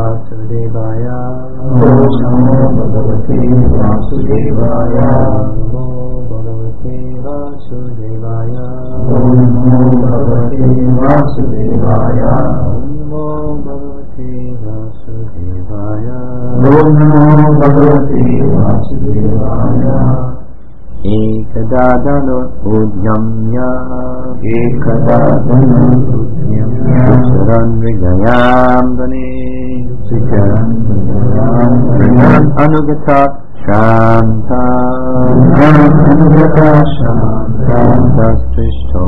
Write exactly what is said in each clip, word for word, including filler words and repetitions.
Vasudevaya. Om Namo Bhagavate Vasudevaya. Namo Bhagavate Vasudevaya. Om Namo Bhagavate Vasudevaya. Namo Bhagavate Vasudevaya. Om Namo Bhagavate Vasudevaya. Ekada dano udhyamya. Ekada dano udhyamya. Sucharan Vigayam Dane. Sucharan Vigayam Vrinan Anugatat Shanta. Vrinan Anugatat Shanta. Tastrishto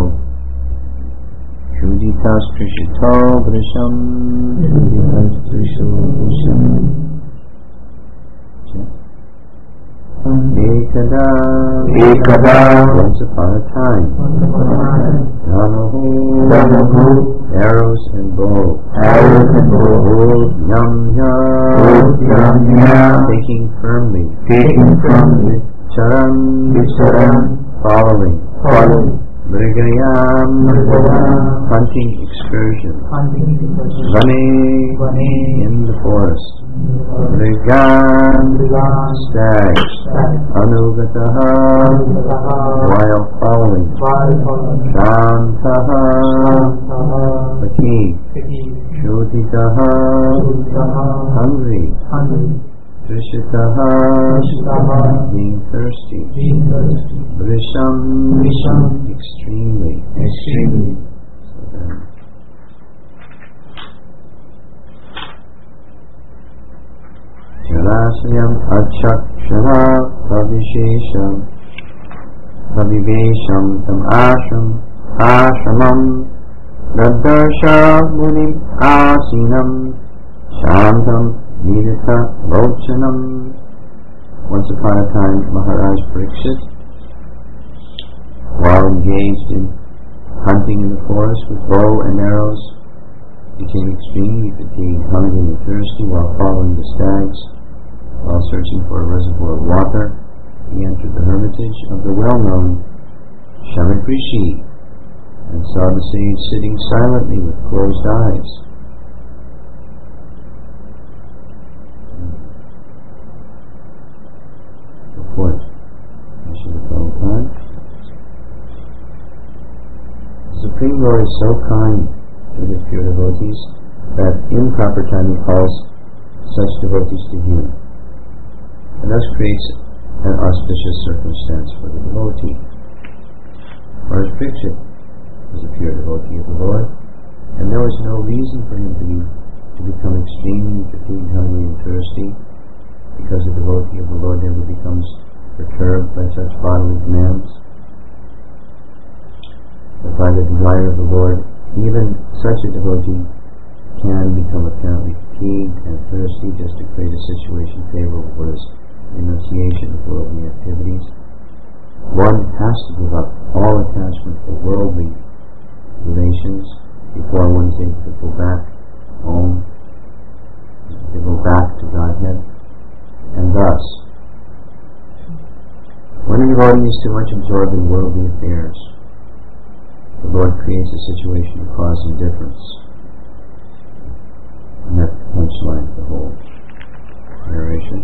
Shuddhitastrishito Vrisham. Shuddhitastrishito Vrisham. Ekada, Ekada, once upon a time, Danahu, Danahu, arrows and bow, arrows and bow, Yamya, Yamya, taking firmly, taking firmly, Charan, Vicharan, following, following, Mrigayam, Mrigayam, hunting excursion, hunting excursion, Vane, Vane, in the forest, Mrigan, stags, Anugataha, while following, Shantaha, fatigue, Shodhitaha, hungry, Trishitaha, being thirsty, Vrisham, extremely, extremely. Jalasayam achakshara pavishesham pavivesham tam ashram ashramam raddarsha munim asinam shantam nidita vochanam. Once upon a time, Maharaj Parikshit, while engaged in hunting in the forest with bow and arrows, became extremely fatigued, hungry and thirsty while following the stags. While searching for a reservoir of water, he entered the hermitage of the well-known Shamak Rishi and saw the sage sitting silently with closed eyes. Report. The Supreme Lord is so kind to his pure devotees that in proper time he calls such devotees to him, and thus creates an auspicious circumstance for the devotee. Maharaj Parikshit is a pure devotee of the Lord, and there was no reason for him to be to become extremely fatigued, hungry, and thirsty, because a devotee of the Lord never becomes perturbed by such bodily demands. But by the desire of the Lord, even such a devotee can become apparently fatigued and thirsty just to create a situation favorable for his renunciation of worldly activities. One has to give up all attachment to worldly relations before one is able to go back home, to go back to Godhead. And thus, when a devotee is too much absorbed in worldly affairs, the Lord creates a situation to cause indifference. And that's the punchline of the whole narration.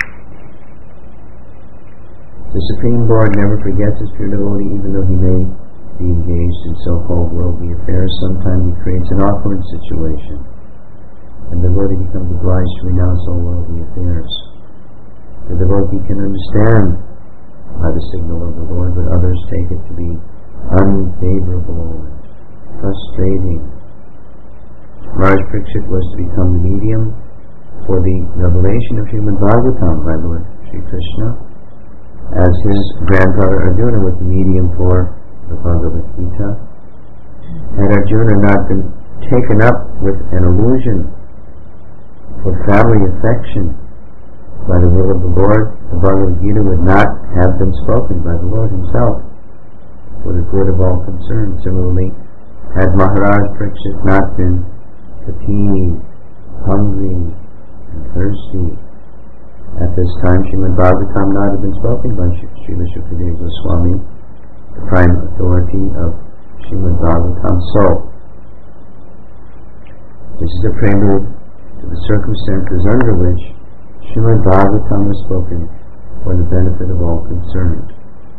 The Supreme Lord never forgets his pure devotee, even though he may be engaged in so-called worldly affairs. Sometimes he creates an awkward situation, and the devotee becomes obliged to renounce all worldly affairs. The devotee can understand by the signal of the Lord, but others take it to be unfavorable, frustrating. Maharaj Parikshit was to become the medium for the revelation of Srimad Bhagavatam by Lord Sri Krishna, as his grandfather Arjuna was the medium for the Bhagavad Gita. Had Arjuna not been taken up with an illusion for family affection by the will of the Lord, the Bhagavad Gita would not have been spoken by the Lord himself for the good of all concerned. Similarly, had Maharaj Parikshit not been fatigued, hungry, and thirsty, at this time Srimad Bhagavatam not have been spoken by Srila Shukadeva Goswami, the prime authority of Srimad Bhagavatam. So, this is a prelude to the circumstances under which Srimad Bhagavatam was spoken for the benefit of all concerned.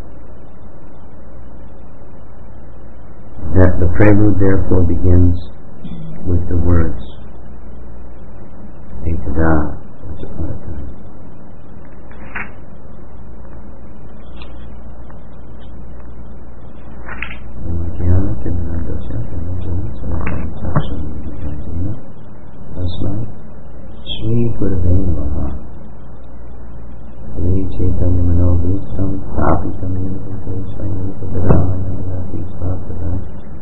That the prelude therefore begins with the words Ekada, once upon a time. Shri Gurave Namaha. Shri Chaitanya Manobhistam Sthapitam Yudhite Swayamuka Vidamaya Vidati Svapada.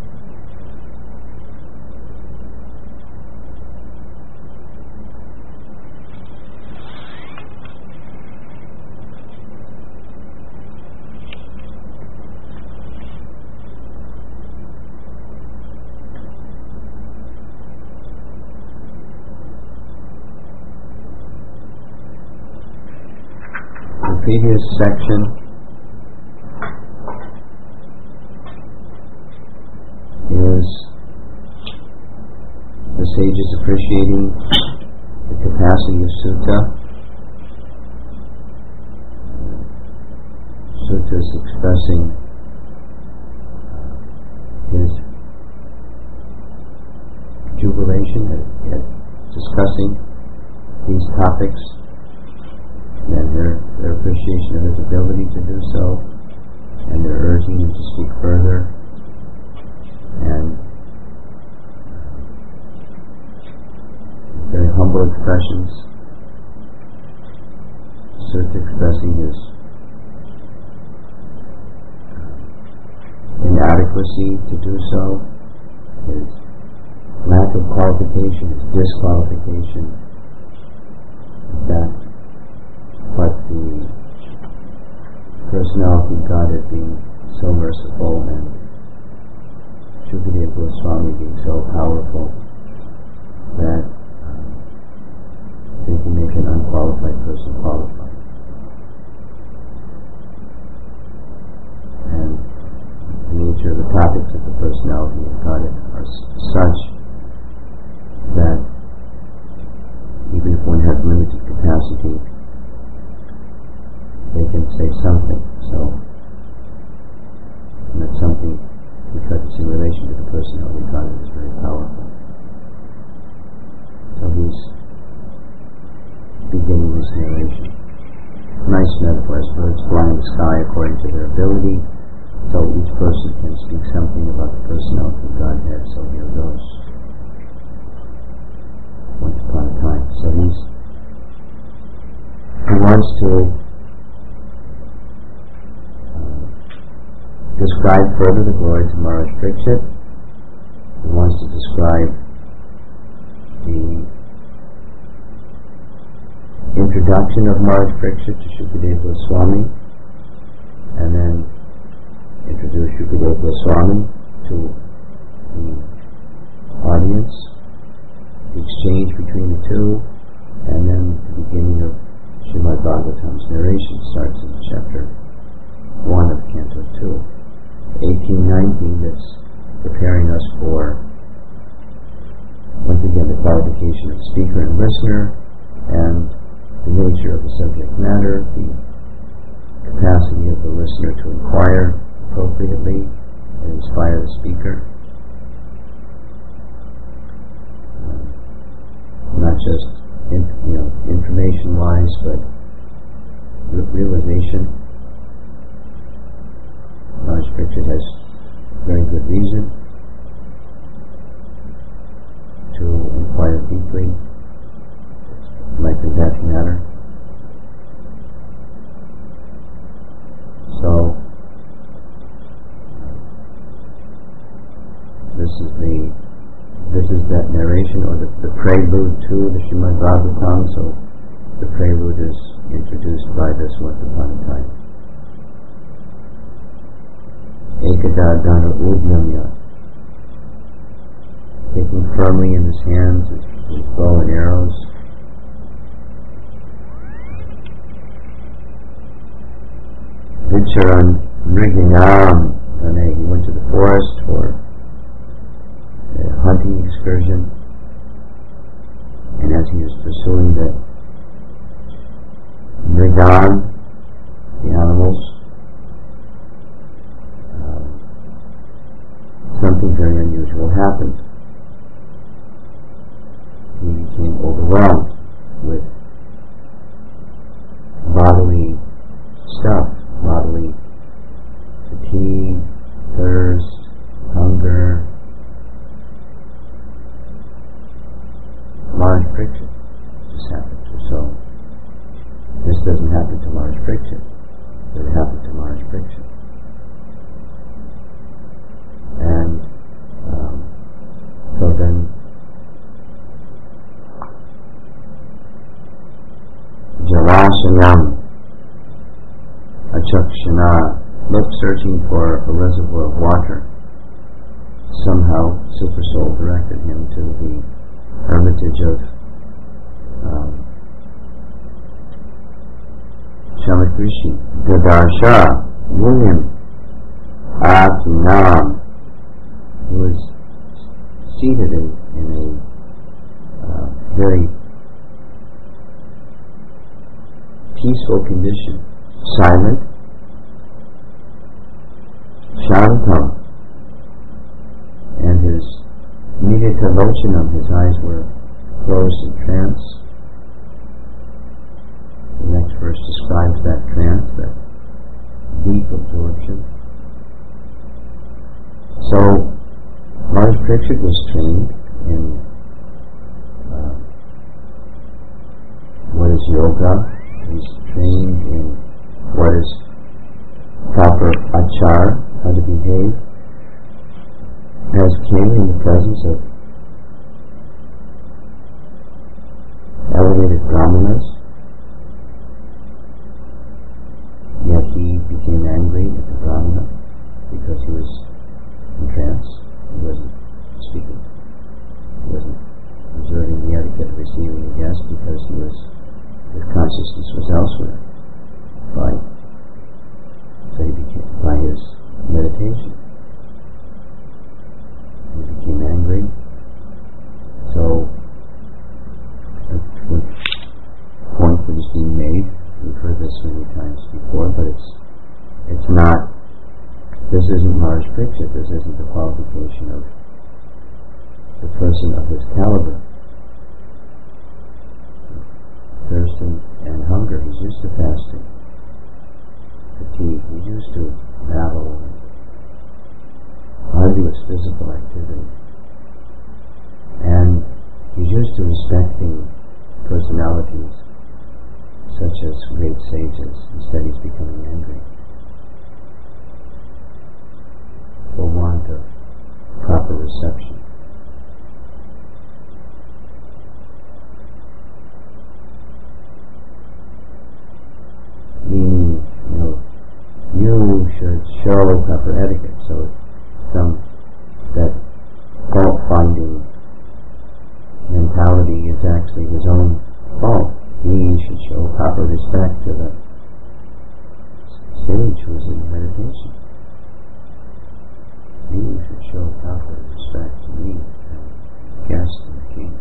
The previous section is the sages appreciating the capacity of Sutta. Sutta is expressing his jubilation at, at discussing these topics, and their, their appreciation of his ability to do so, and their urging him to speak further, and very humble expressions. Sutta expressing his inadequacy to do so, his lack of qualification, his disqualification, that but the personality of Godhead being so merciful and Shukadeva Goswami being so powerful that um, they can make an unqualified person qualified. And the nature of the topics of the personality of Godhead are s- such that even if one has limited capacity, they can say something. So, and that something, because it's in relation to the personality of God, is very powerful. So he's beginning his narration. Nice metaphors, birds fly in the sky according to their ability. So each person can speak something about the personality of Godhead. So here goes. Once upon a time. So he's he wants to describe further the glories of Maharaj Parikshit. He wants to describe the introduction of Maharaj Parikshit to Shukadeva Goswami, and then introduce Shukadeva Goswami to the audience, the exchange between the two, and then the beginning of Srimad Bhagavatam's narration starts in chapter one of Canto two. eighteen nineteen, that's preparing us for, once again, the qualification of speaker and listener, and the nature of the subject matter, the capacity of the listener to inquire appropriately and inspire the speaker. Um, not just in, you know, information-wise, but re- realization. Maharaj Parikshit has very good reason to inquire deeply, like that matter. So, this is the this is that narration, or the, the prelude to the Srimad Bhagavatam. So, the prelude is introduced by this once upon a time. Ekada Dana Udyamya, taking firmly in his hands his, his bow and arrows. Vicharan Mrigyam, he went to the forest for a hunting excursion, and as he was Yam Achakshana, look searching for a reservoir of water. Somehow Super Soul directed him to the hermitage of um, Shamakrishi. Dadarsha, William Akinam, who was seated in, in a uh, very peaceful condition, silent, Shantam, and his Nidita-lochanam, his eyes were closed in trance. The next verse describes that trance, that deep absorption. So, Maharaj Parikshit was trained in uh, what is yoga. He's trained in what is proper achar, how to behave as king in the presence of elevated brahmanas. Yet he became angry at the brahmana because he was in trance. He wasn't speaking. He wasn't observing the etiquette of receiving a guest because he was, his consciousness was elsewhere. By, so he became, by his meditation, he became angry. So, the point that is being made, we've heard this many times before, but it's it's not, this isn't Maharaj Parikshit, this isn't the qualification of the person of his caliber. Thirst and, and hunger, he's used to fasting. Fatigue, he's used to battle and arduous physical activity. And he's used to respecting personalities such as great sages. Instead he's becoming angry for want of proper reception. Meaning, you know, you should show proper etiquette. So some that fault-finding mentality is actually his own fault. He should show proper respect to the sage who is in meditation. You should show proper respect to me, the guest and the king.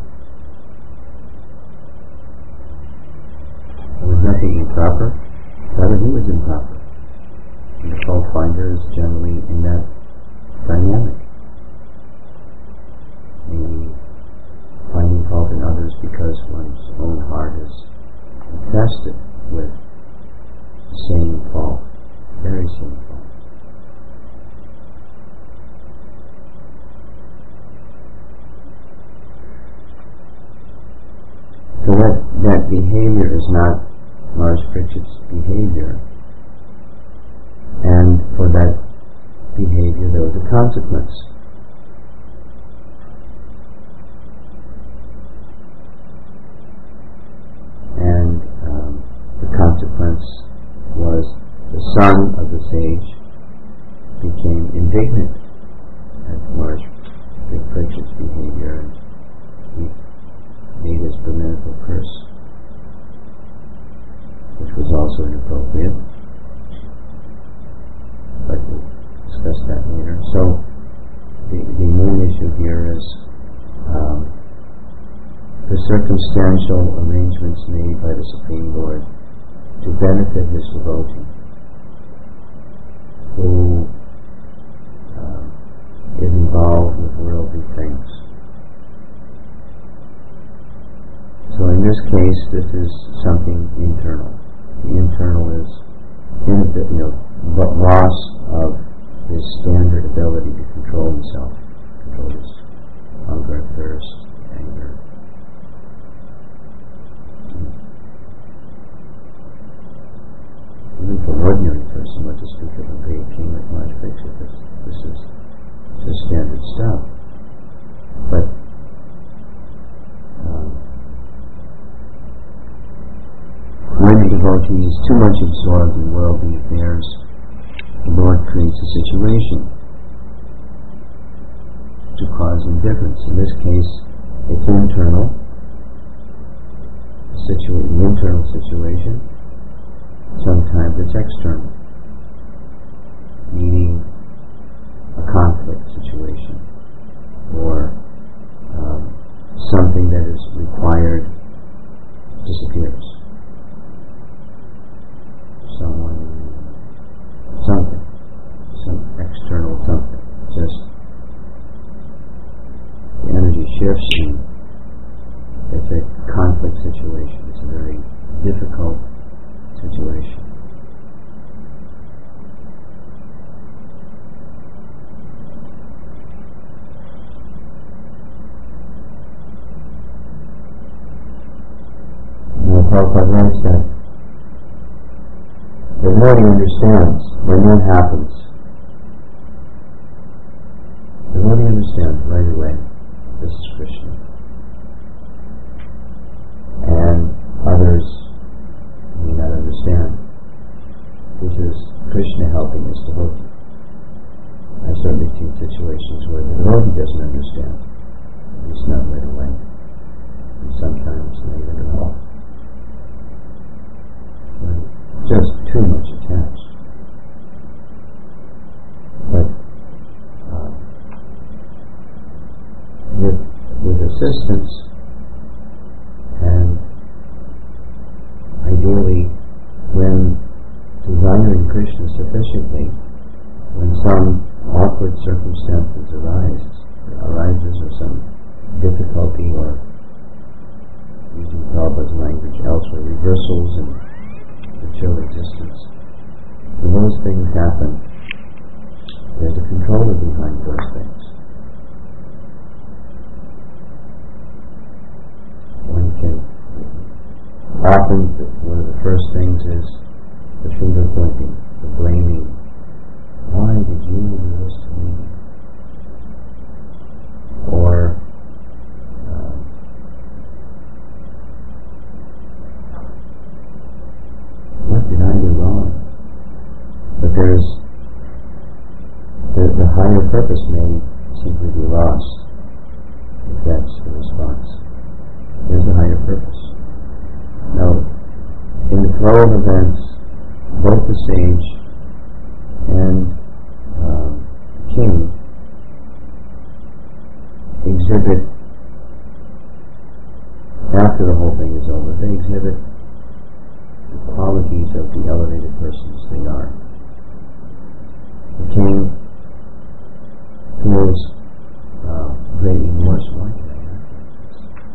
There was nothing improper, rather he was improper. And the fault finder is generally in that dynamic. Maybe finding fault in others because one's own heart is infested with the same fault, very same fault. So that, that behavior is not Maharaj Parikshit's behavior, and for that behavior there was a consequence. And um, the consequence was the son of the sage became indignant at Maharaj Parikshit's behavior, and he made his brahminical curse, which was also inappropriate. But we'll discuss that later. So the, the main issue here is um, the circumstantial arrangements made by the Supreme Lord to benefit his devotee, who um, is involved with worldly things. So in this case, this is something internal. The internal is inability, you know, loss of his standard ability to control himself, control his hunger, thirst, anger. Even for an ordinary person, what to speak of a great king like Maharaj Parikshit, this, this is just standard stuff. But um, when the devotee too much absorbed in worldly affairs, the Lord creates a situation to cause indifference. In this case, it's internal, situa- the internal situation. Sometimes it's external, meaning a conflict situation, or um, something that is required disappears. Someone, something, some external something, just the energy shifts and it's a conflict situation. It's a very difficult situation. And Prabhupada writes that the more he understands when that happens, the more he understands right away, this is Krishna. And others may not understand. This is Krishna helping us to hook. I certainly seen situations where the devotee doesn't understand, at least not right away, and sometimes not even at all. But just too much attached. But um, with, with assistance and ideally when desiring Krishna sufficiently, when some awkward circumstances arise, arises or some difficulty, or using Prabhupada's language elsewhere, reversals in material existence, when those things happen, there's a controller behind those things. One can often, one of the first things is the finger pointing, the blaming. Why did you do this to me? Or uh, what did I do wrong? But there's the, the higher purpose may simply be lost if that's the response. There's a higher purpose. Now, in the flow of events, both the sage and um, king exhibit, after the whole thing is over, they exhibit the qualities of the elevated persons they are. The king feels uh, great remorse. Why did I act like this?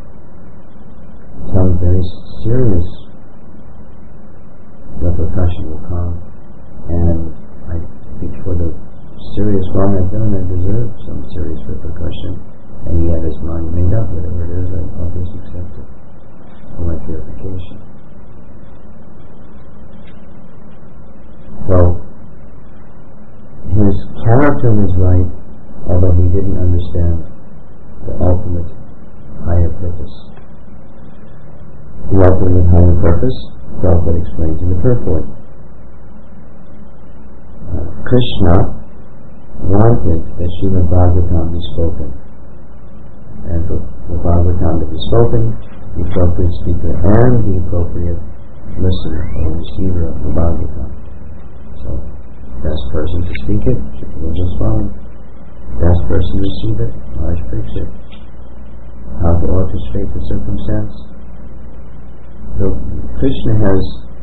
Some very serious repercussion will come, and I think for the serious wrong I've done, I deserve some serious repercussion, and he had his mind made up. Whatever it is, I'll just accept it for my purification. So his character was right, although he didn't understand the ultimate higher purpose. The ultimate higher purpose, Prabhupada explains in the purport. Uh, Krishna wanted that Srimad Bhagavatam be spoken. And for, for Bhagavatam to be spoken, the appropriate speaker and the appropriate listener or receiver of the Bhagavatam. So, best person to speak it, Shukla Swami. Best person to receive it, Maharaj Parikshit. How to orchestrate the circumstance. So Krishna has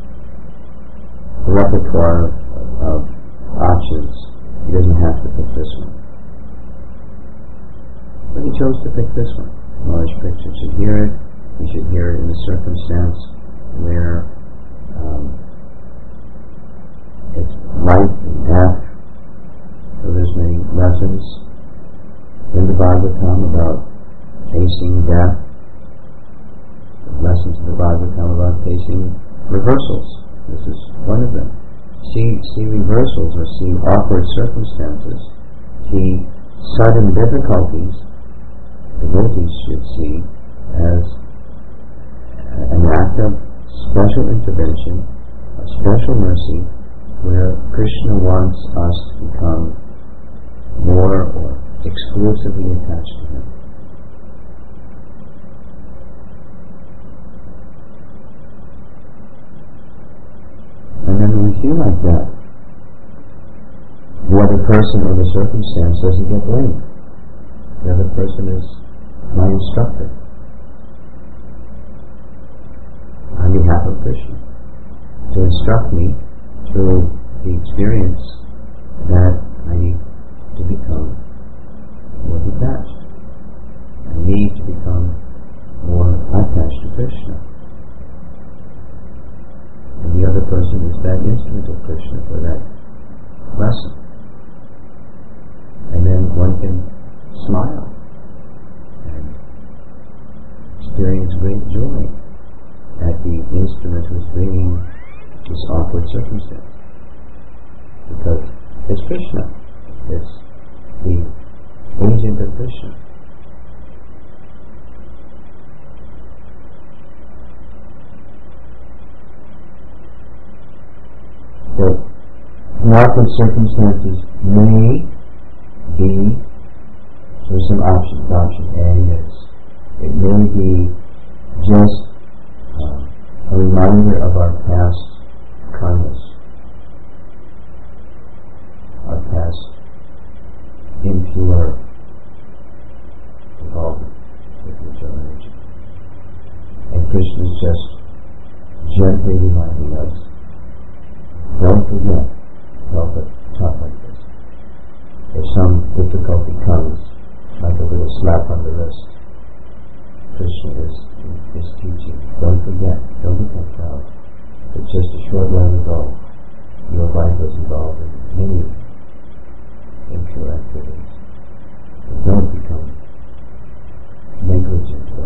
a repertoire of, of options. He doesn't have to pick this one. But he chose to pick this one. Maharaj Parikshit should hear it. He should hear it in a circumstance where um, it's life and death. So there's many lessons in the Bhagavatam about facing death. Lessons in the Bhagavatam about facing reversals. This is one of them. See, see reversals or see awkward circumstances. See sudden difficulties. Devotees should see as an act of special intervention, a fantasy where Krishna wants us to become more or exclusively attached to him. And then when we feel like that, the other person or the circumstance doesn't get blamed. The other person is my instructor on behalf of Krishna to instruct me through the experience that I need to become more detached. I need to become more attached to Krishna. And the other person is that instrument of Krishna for that lesson. And then one can smile and experience great joy at the instrument who's bringing this awkward circumstance. Because it's Krishna. It's the agent of Krishna. So, awkward circumstances may be, so some options. Option A is, it may be just uh, a reminder of our past karmas, our past impure involvement with material energy. And Krishna is just gently reminding us, don't forget, well, but talk like this. If some difficulty comes, like a little slap on the wrist, Krishna is, is teaching, don't forget, don't become proud. It's just a short while ago, your life was involved in many impure activities. But don't become negligent or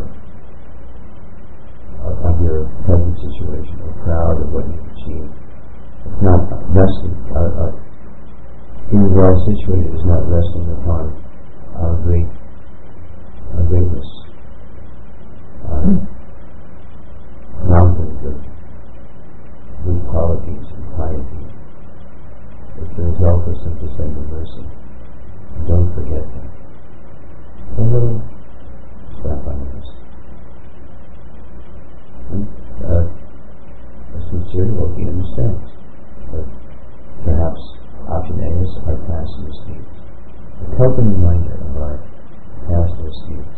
of, of your present situation or proud of what you've achieved. It's not resting, uh, uh, being well situated is not resting upon our great, our greatness, our mountains of good qualities and piety. It's the result of some descending mercy. Don't forget them. A little slap on the wrist. And uh, a sincere devotee understands. But perhaps option A is our past misdeeds. A helping reminder of our past misdeeds.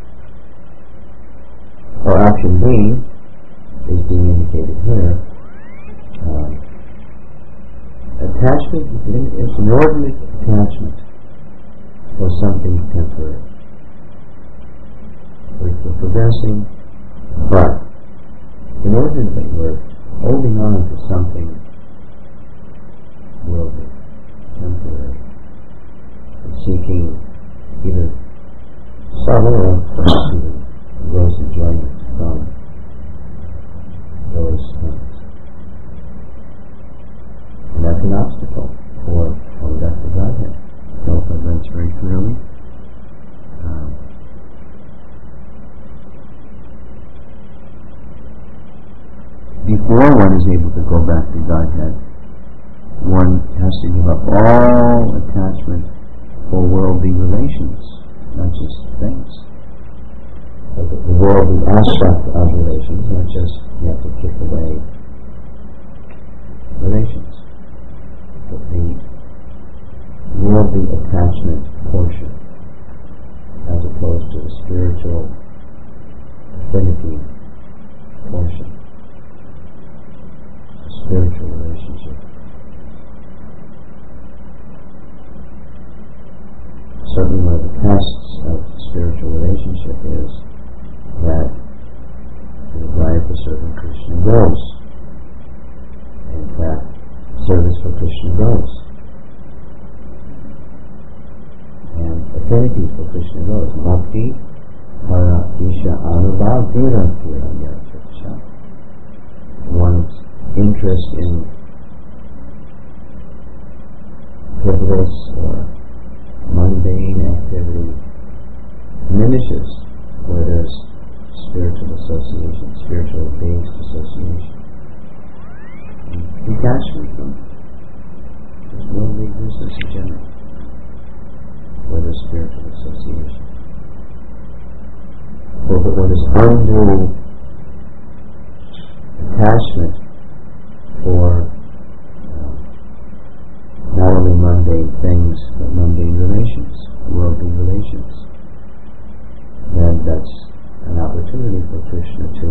Or option B is being indicated here. Um, attachment is inordinate attachment for something temporary. We're, we're progressing, but inordinately we're holding on to something worldly, temporary, and seeking either subtle or perhaps even gross enjoyment from those things. And that's an obstacle for going back to Godhead. Prabhupada writes very clearly. Um, before one is able to go back to Godhead, one has to give up all attachment for worldly relations, not just things. So the, the worldly aspect of relations, not just you have to kick away relations, but the worldly attachment portion, as opposed to the spiritual affinity portion, the spiritual relationship. Certainly one of the tests of spiritual relationship is that the desire for serving Krishna grows. And that service for Krishna grows. And affinity for Krishna grows. Bhakti, para, isha, anubhav, tira, tira, yatra. One's interest in frivolous or mundane activity diminishes where there's spiritual association, spiritual based association. And detachment undue attachment for uh, not only mundane things, but mundane relations, worldly relations, then that's an opportunity for Krishna to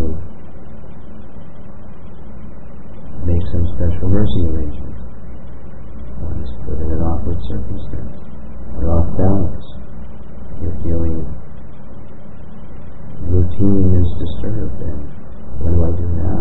make some special mercy arrangement. One is put in an awkward circumstance. You're off balance. You're feeling routine is disturbed, and what do I do now?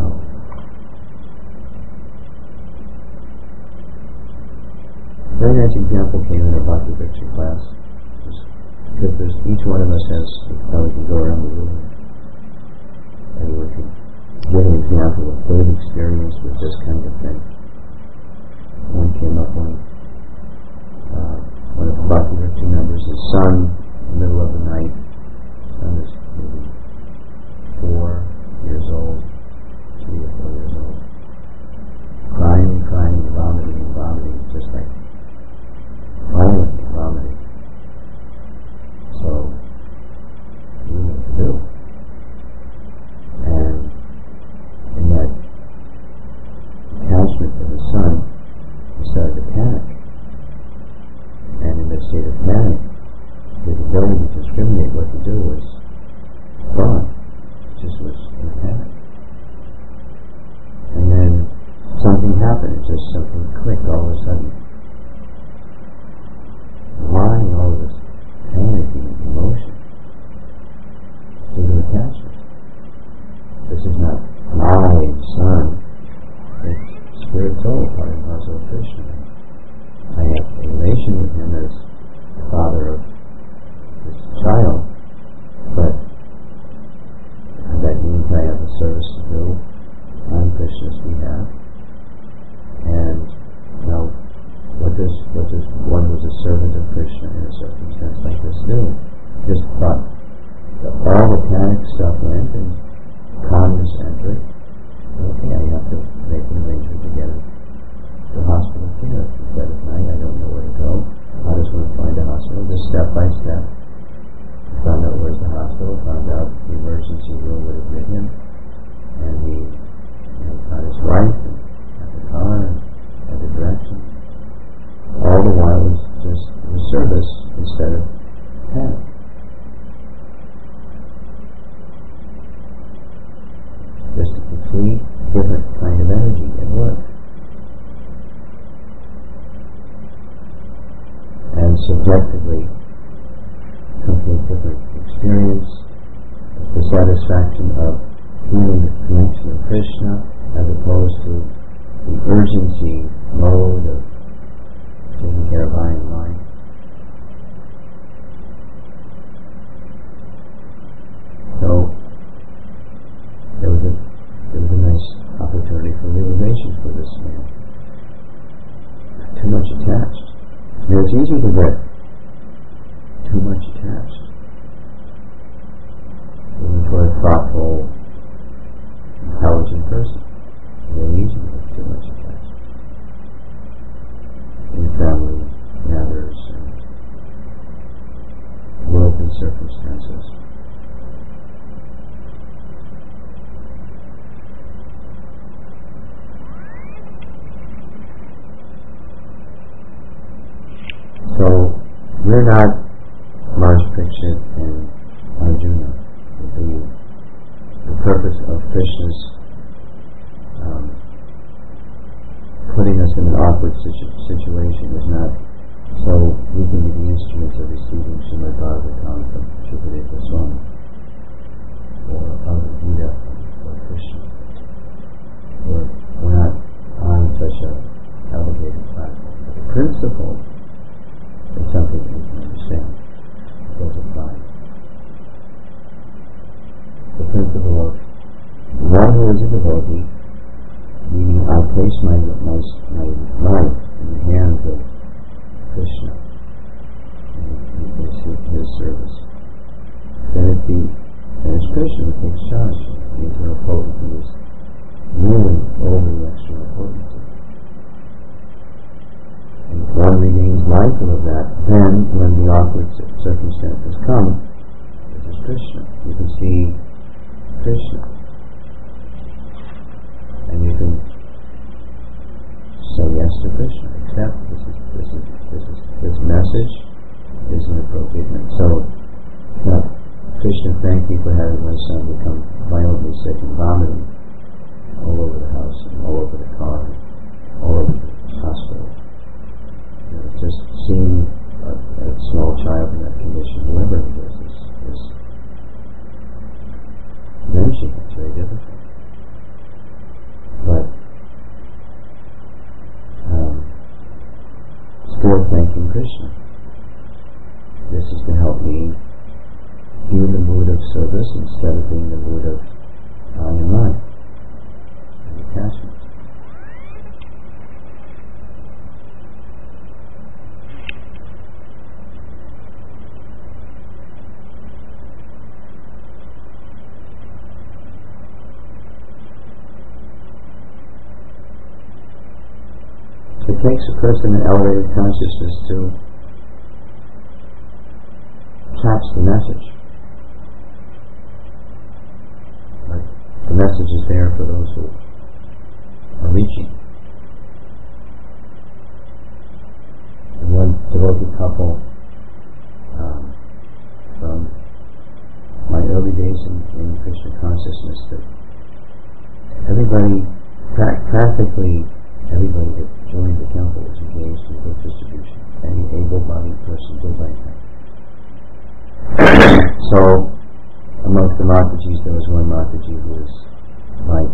A very nice example came in our Bhakti Victory class. Just because there's, each one of us has, how we can go around the room and we can give an example of they've experienced with this kind of thing. One came up on uh, one of the Bhakti Victory members, his son, in the middle of the night. His son is maybe four years old, three or four years old, crying and crying and vomiting and vomiting, just like violently vomiting. So, he knew what to do. And in that attachment to the son, he started to panic. And in this state of panic, his ability to discriminate what to do was gone. Just was in panic. And then something happened, it just something clicked all of a sudden. Why all this panic and emotion? Due to attachment. This is not my son, it's spirit soul, part of Vasu Krishna. I have a relation with him as the father of this child, but that means I have a service to do on Krishna's behalf. And now, what does what does one who's a servant of Krishna in a circumstance like this do? Just thought that all the panic stuff went and calmness entered. Okay, I have to make an arrangement to get to hospital care. It's dead at night, I don't know where to go. How does one find a hospital? Just step by step. Found out where's the hospital, found out the emergency room would admit him, and he you know, got his wife and had the car and had the directions. All the while was just the service instead of panic. Just a complete different kind of energy at work. And subjectively, complete different experience, the satisfaction of feeling the connection of Krishna as opposed to the urgency mode of taking care of I and mine. So there was a there was a nice opportunity for realization for this man. Too much attached. Now it's easy to get too much attached. Even for a thoughtful, intelligent person, it's very easy to get too much attached. In family matters and worldly circumstances. So, we're not Mars Parikshit and Arjuna. The, the purpose of Krishna's um, putting us in an awkward situ- situation is not so we can be the instruments of receiving Srimad Bhagavatam from Shukadeva Goswami or Bhagavad Gita or Krishna. We're, we're not on such a elevated platform. But the principle is something that we can understand. It does apply. The principle of one who is a devotee, meaning I place my, my, my life in the hands of Krishna and receive his service. Then it be, then it's Krishna who takes charge. The internal potency is ruling over the external potency. And if one remains mindful of that, then when the awkward circumstances come, this is Krishna. You can see Krishna. And you can say yes to Krishna, accept this is this is this is this message is an appropriate one. So uh, Krishna, thank you for having my son become violently sick and vomiting all over the house and all over the car, all over the hospital. You know, just seeing a, a small child in that condition, whoever it is, is, is mentioning it's very difficult. But um, still thanking Krishna. This is to help me be in the mood of service instead of being in the mood of I and mine and attachment. It takes a person in elevated consciousness to catch the message. But the message is there for those who are reaching. And one devotee couple um, from my early days in, in Krishna consciousness, that everybody, pra- practically everybody that joined the temple was engaged in book distribution. Any able-bodied person did like that. So, amongst the Matajis, there was one Mataji who was like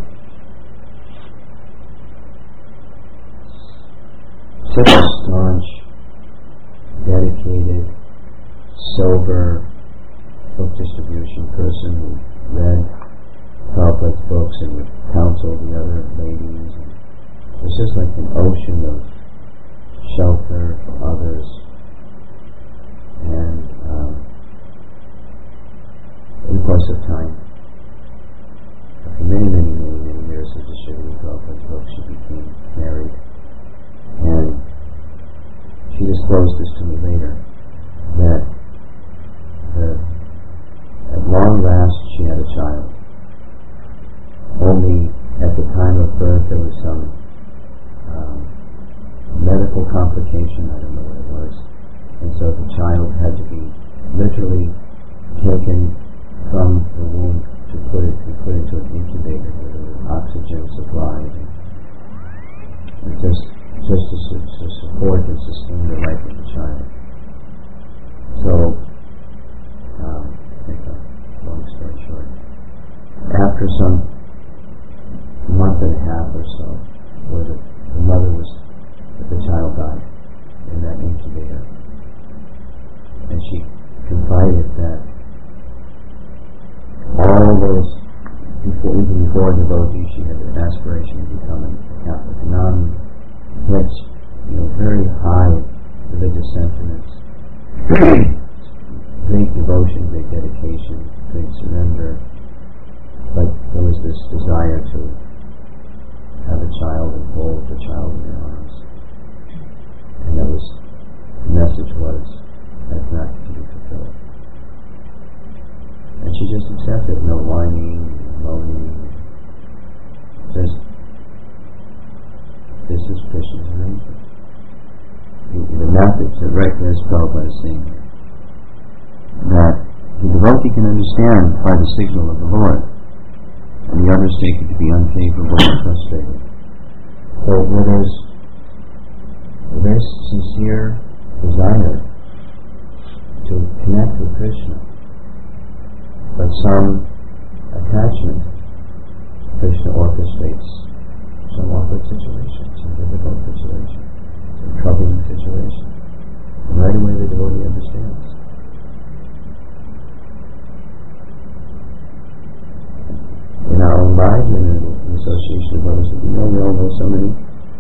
such a staunch, dedicated, sober book distribution person who read Prabhupada's books and would counsel the other ladies. It was just like an ocean of shelter for others. And um, in the course of time, after many, many, many, many years of distributing Prabhupada's books, she became married. And she disclosed this to me later, that the, at long last she had a child. Only at the time of birth there was some um, medical complication, I don't know what it was, and so the child had to be literally taken from the womb to put it to put into an incubator where there was oxygen supplied, and just just to, to support and sustain the life of the child. So, um, I think a long story short, after some month and a half or so, where the, the mother was, the child died in that incubator, and she confided that all those, before, even before devotee, she had an aspiration to become a Catholic nun, had, you know, very high religious sentiments, great devotion, great dedication, great surrender, but there was this desire to have a child and hold the child in your arms. And that was, the message was, that's not to be fulfilled. And she just accepted, no whining, moaning, just, this is Krishna's arrangement. The, the methods that recognize Prabhupada is saying here, that the devotee can understand by the signal of the Lord, and the others take it to be unfavorable and frustrating. So where there's a very sincere desire to connect with Krishna, but some attachment, Krishna orchestrates some awkward situation, some difficult situation, some troubling situation. And right away the devotee understands. In our own lives and in the association of others that we know, we all know so many.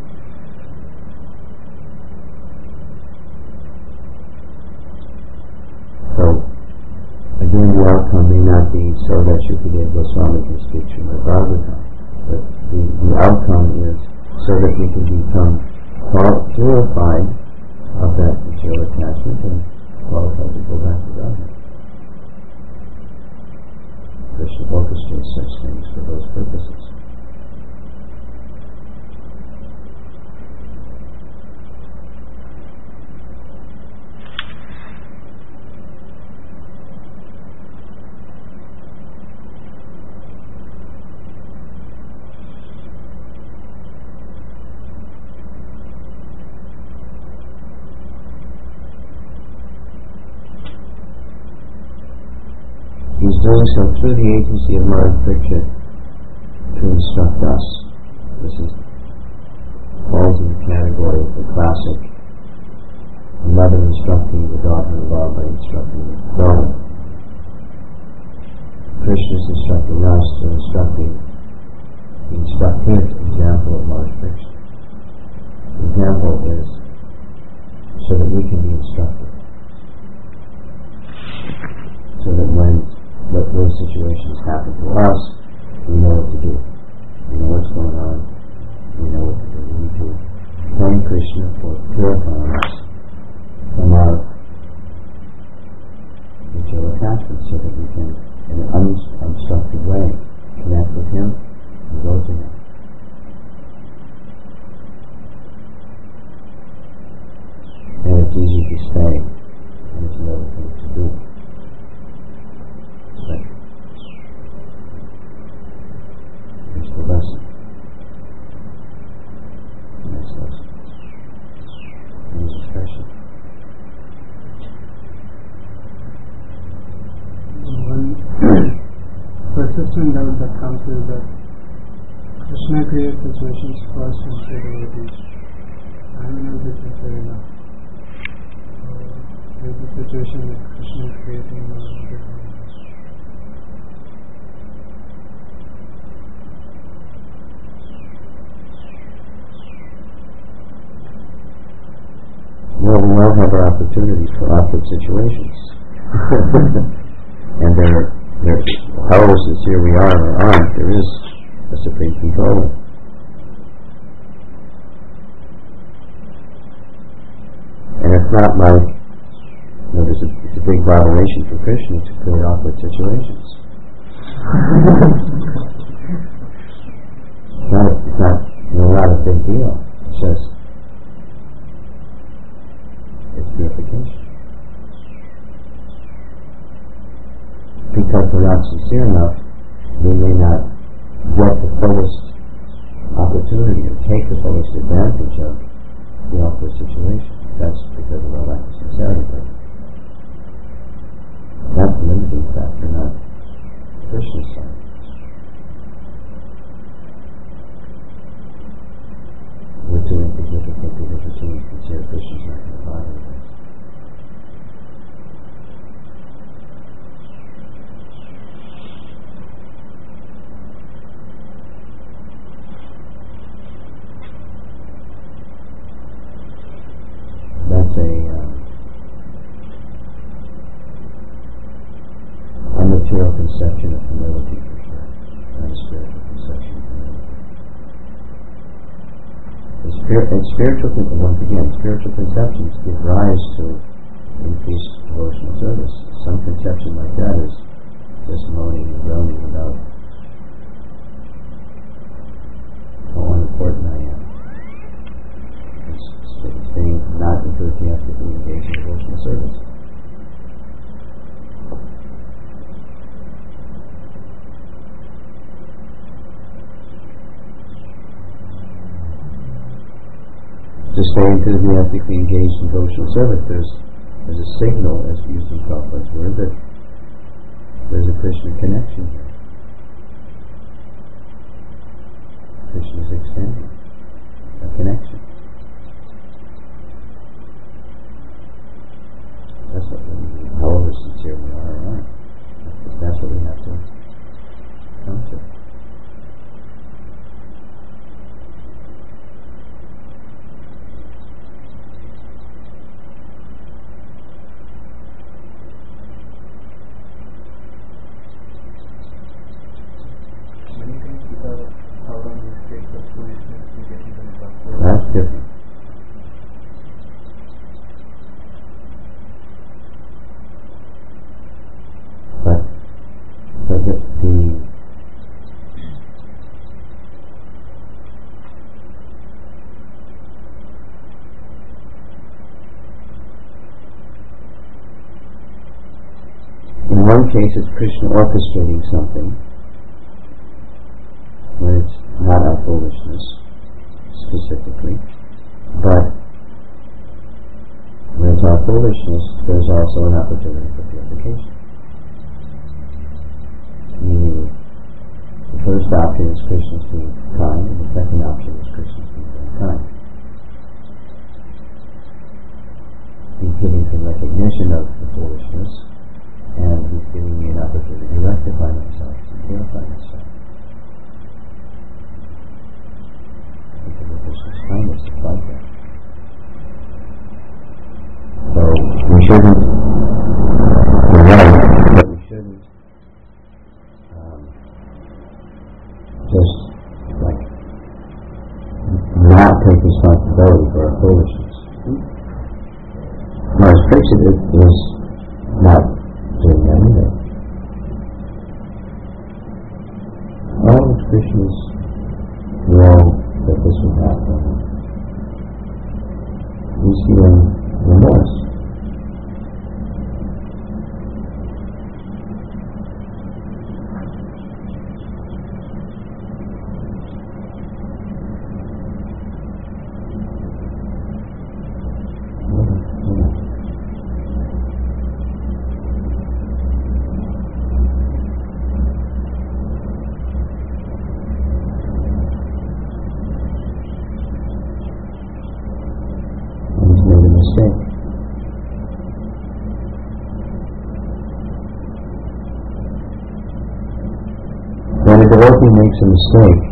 So, again, the outcome may not be so that Shukadeva Goswami can speak Srimad Bhagavatam, but the, the outcome is so that we can become purified of that material attachment and qualified to go back to God. Krishna orchestrates practice such things for those purposes. He's doing so through the agency of Lord Friction to instruct us. This is falls in the category of the classic mother instructing the daughter in law by instructing the daughter. Krishna is instructing us to instructing the instructive example of Lord Friction. The example is so that we can be instructed. So that when what those situations happen to us, we know what to do. We know what's going on. We know what to do. We need to thank Krishna for purifying us from our mutual attachment so that we can, in an unobstructed way, connect with Him and go to Him. And it's easy to stay, and it's another thing to do. But here's the lesson. Nice lesson. Here's a question. One persistent doubt that comes is that Krishna creates situations first and for devotees. I don't know if this is fair enough. So, there's a situation that Krishna is creating or devotees. Well, we all have our opportunities for awkward situations. And there, there, however sincere we are or aren't, there is a supreme controller. And it's not like, you know, there's a, it's a big violation for Krishna to create awkward situations. It's not, it's not, you know, not a big deal. It's just, it's purification. Because we're not sincere enough, we may not get the fullest opportunity or take the fullest advantage of the awkward situation. That's because of our lack of sincerity. But that's the limiting factor, not Krishna's side. We're too insignificant because we're too insincere. Krishna's not going to bother with us. That's a um, a material conception of humility for sure, not a spiritual conception of humility. The spirit, and spiritual, once again, spiritual conceptions give rise to increased devotional service. Some conception like that is just moaning and groaning about how unimportant I am. It's, it's being not enthusiastically engaged in devotional service. To stay enthusiastically engaged in devotional service, there's there's a signal, as used in Prabhupada's word, that there's a Krishna connection here. Krishna is extending a connection. That's what we need, however sincere we are or aren't. That's what we have to come to. case it's Krishna orchestrating something, when it's not our foolishness specifically, but when it's our foolishness, there's also an opportunity for purification. Meaning, the first option is Krishna's being kind, and the second option is Krishna's being very kind. He's giving some recognition of the foolishness, and he's giving me an opportunity to rectify myself, to purify myself. Because of Krishna's kindness, it's like that. So, we shouldn't, you're right, but we shouldn't um, just, like, not take responsibility for our foolishness. Now, as Krishna is not doing that either. All of Krishna's will that this would happen. He's feeling remorse. When a devotee makes a mistake,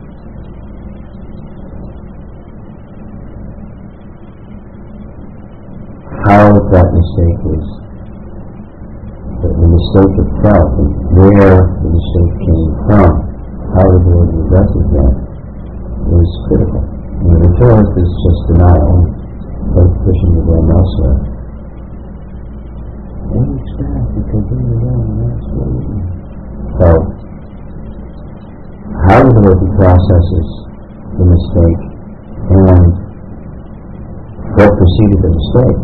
how that mistake is, the, the mistake itself, and where the mistake came from, how the devotee addresses that, is critical. And the materialist is just denial, but pushing the blame elsewhere. What do you expect? Because then you're wrong, and that's what you do. So, how the devotee processes the mistake and what preceded the mistake,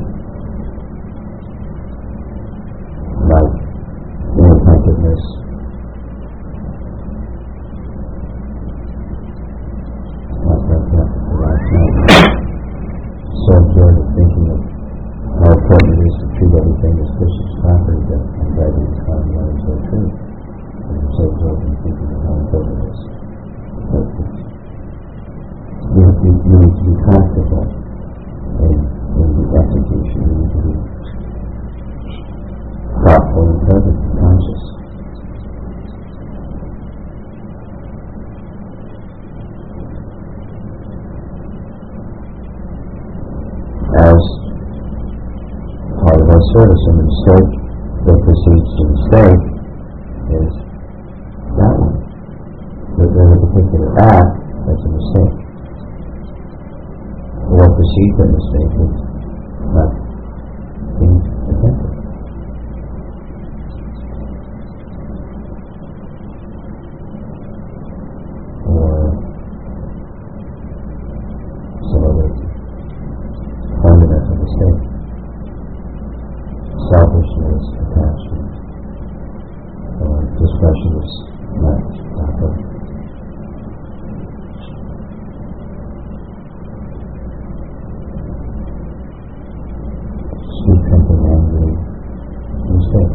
like inattentiveness, not like that the last night, so absorbed in thinking of how important it is to treat everything as Krishna's property that I'm driving the car and the other so true. And I'm so absorbed in thinking of how important it is. But you, you, you need to be practical in, in the execution. You need to be thoughtful and present and conscious. As part of our service, and the mistake that precedes the mistake is that one. That there's a particular act that's a mistake. What precedes that mistake is not being attentive. Or some other fundamental mistake. Selfishness, attachment, or discretion is not proper. Speak something angry, mistake.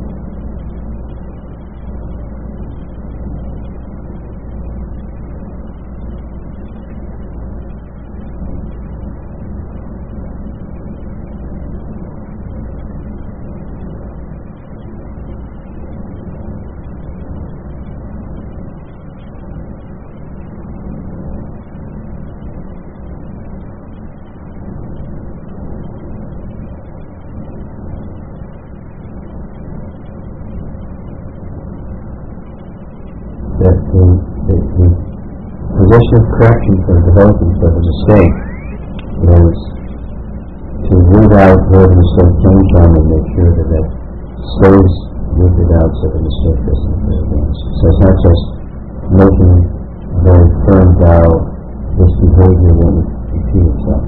That the, the, the position of correction for the devotee for the mistake is to root out where the mistake came from and make sure that it stays rooted out so the mistake doesn't occur again. So it's not just making a very firm vow, this behavior won't repeat itself.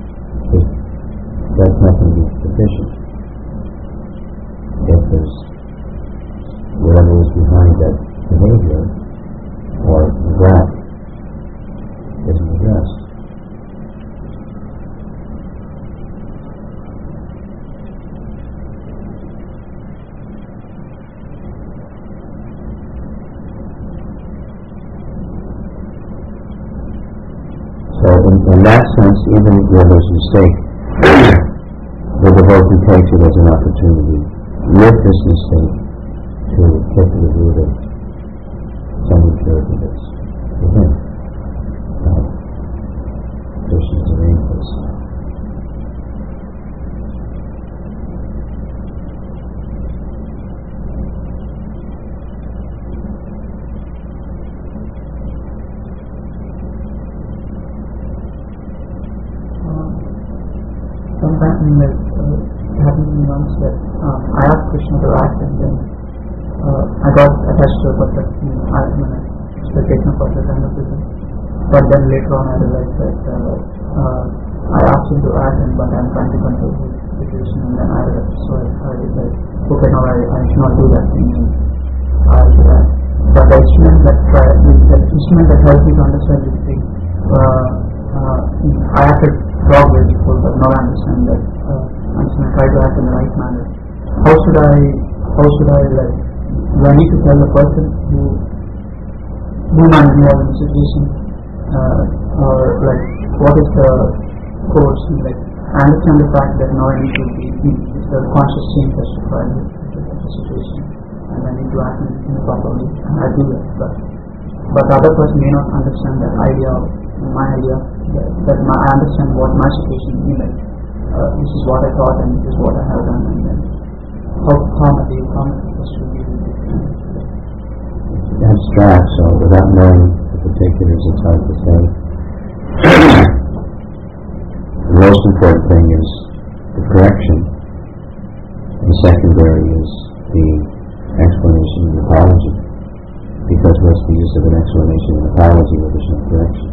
If that's not going to be sufficient. If there's in, in that sense, even where there's a mistake, the devotee takes it as an opportunity with this mistake to get to the root of some impurity that's within uh, Krishna's arrangements. Sometimes like, uh, it happened to me once that uh, I asked Krishna to act and then uh, I got attached to a perfect you know, I, you know, expectation of perfect kind of thing. But then later on I realized that uh, uh, I asked him to act and but I'm trying to control the situation and then I realized, so I, I decided, okay, now I, I should not do that thing and I'll do that. But the instrument that, try, the instrument that helps me to understand this thing, uh, uh, I acted wrong way before, but now I understand that uh, I'm going to try to act in the right manner. How should I, how should I like, do I need to tell the person who, whom I'm involved in the situation, uh, or like, what is the course? And, like, I understand the fact that now I need to be, it's a conscious change that's required in the situation, and I need to act in, in a proper way, and I do that. But, but the other person may not understand that idea of my idea, that, that my, I understand what my situation is like. Uh, this is what I thought and this is what I have done, and then how how am I how am I supposed to be with it? It's abstract, so without knowing the particulars, it's hard to say. The most important thing is the correction. The secondary is the explanation and apology. Because what's the use of an explanation and apology where there's no correction?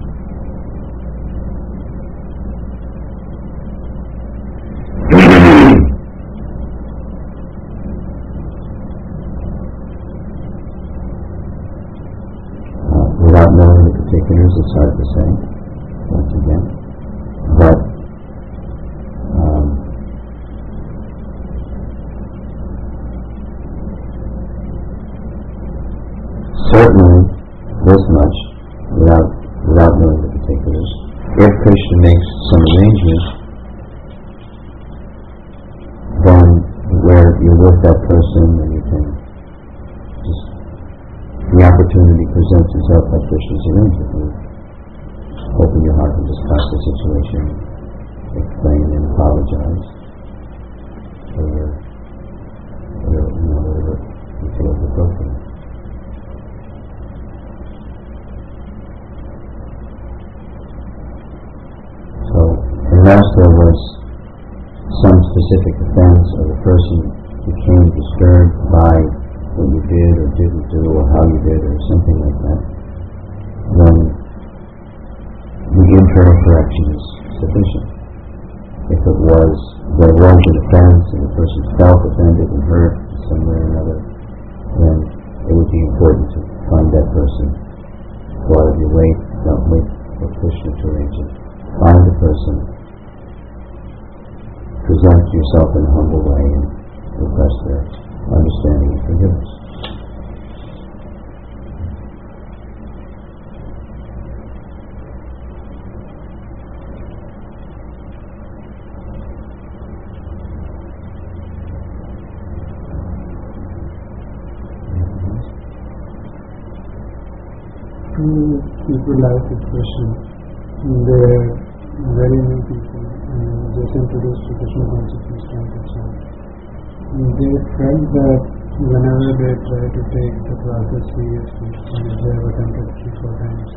Without knowing the particulars, it's hard to say, once again. But um, certainly this much, without without knowing the particulars, if Krishna makes some arrangement, then where you're with that person and you can just the opportunity presents itself like Krishna's arrangement. You open your heart and discuss the situation, explain and apologize for your, for your you know, whatever you feel is appropriate. So, unless there was some specific offense or the person became disturbed by what you did or didn't do or how you did or something like that, then the internal correction is sufficient. If it was, there was an offense and the person felt offended and hurt in some way or another, then it would be important to find that person. Go out of your way, don't wait for Krishna to arrange it. Find the person, present yourself in a humble way and request their understanding and forgiveness. Two people ask this question. They're very new people and just introduced to Krishna consciousness and they felt that whenever they try to take the process seriously, and they have attempted three, four times,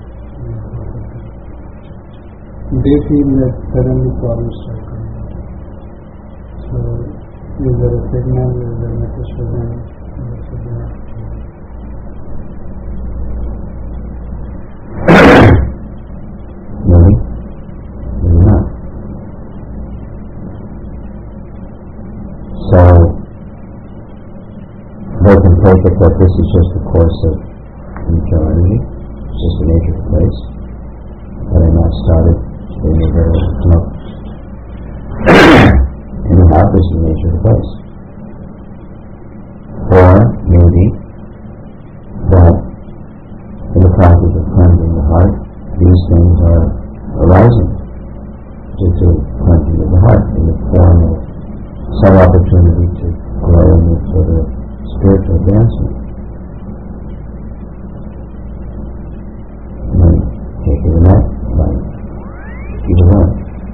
they feel that suddenly problems start coming up. So, is there a signal, is there a message for them? Really? Maybe not. So, they can take it that this is just a course of internal energy, it's just the nature of the place, that I not started, they may very well come up. Anyhow, this is the nature of the place. Or, maybe, that in the process of cleansing the heart, these things are arising to, to cleansing of the heart in the form of some opportunity to grow in the sort of spiritual advancement. And then take it in that light. Either one.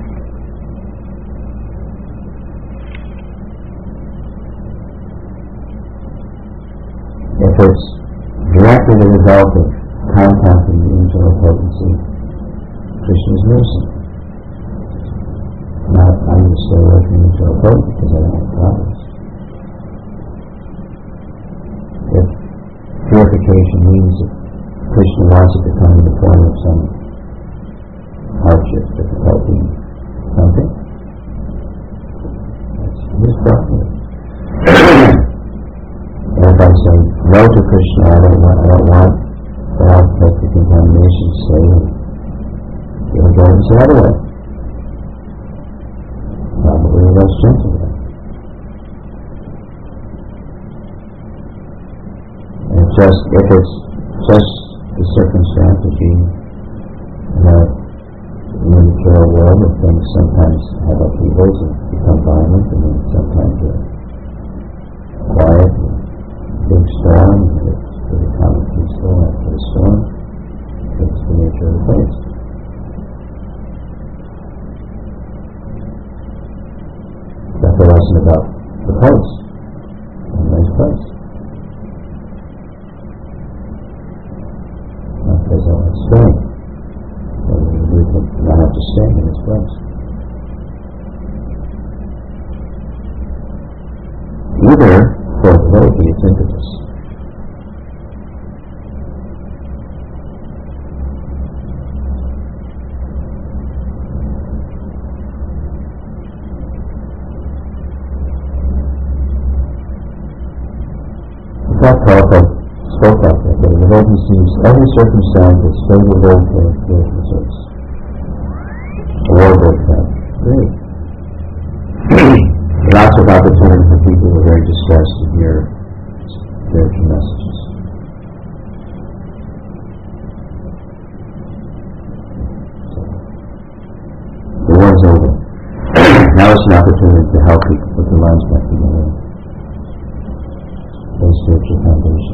If it's directly the result of contacting the internal potency, Krishna's mercy. Not, I'm going to stay away from the internal potency because I don't have problems. If purification means that Krishna wants it to come in the form of some hardship, difficulty, something, that's his preference. And if I say no to Krishna, I don't want, I don't want, well, I'll take the contamination, stay, and he'll go and say other way. Probably a less gentle way. And just, if it's just the circumstance of being uh, in the material world, where things sometimes have upheavals and become violent, and then sometimes they're quiet, big storm, it's really common peaceful after the storm. It's the nature of the place. That's the lesson about the place. A nice place. Not because I want to stay. So we need to not have to stay in this place. Either for the devotee, its impetus. That Prabhupada spoke like that, that the devotee sees every circumstance as favorable for spiritual service. A warlord friend. Great. Lots of opportunity for people who are very distressed to hear spiritual messages. So, the war's over. Now it's an opportunity to help people put their lives back together. Their spiritual foundation.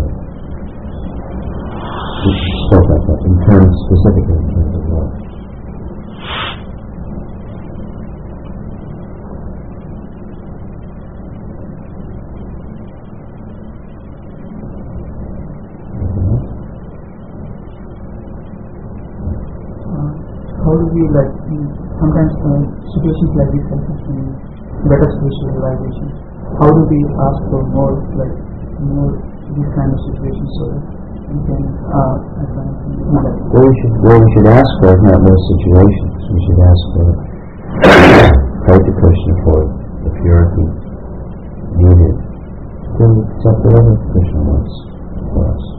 We spoke about that in terms, specifically in terms of love. How do we, like, sometimes uh, situations like this help us in better spiritual realization? How do we ask for more, like, more these kind of situations so that we can uh, advance in that? Well, we should, well, we should ask for not more situations. We should ask for, pray to Krishna for the purity needed to accept whatever Krishna wants for us.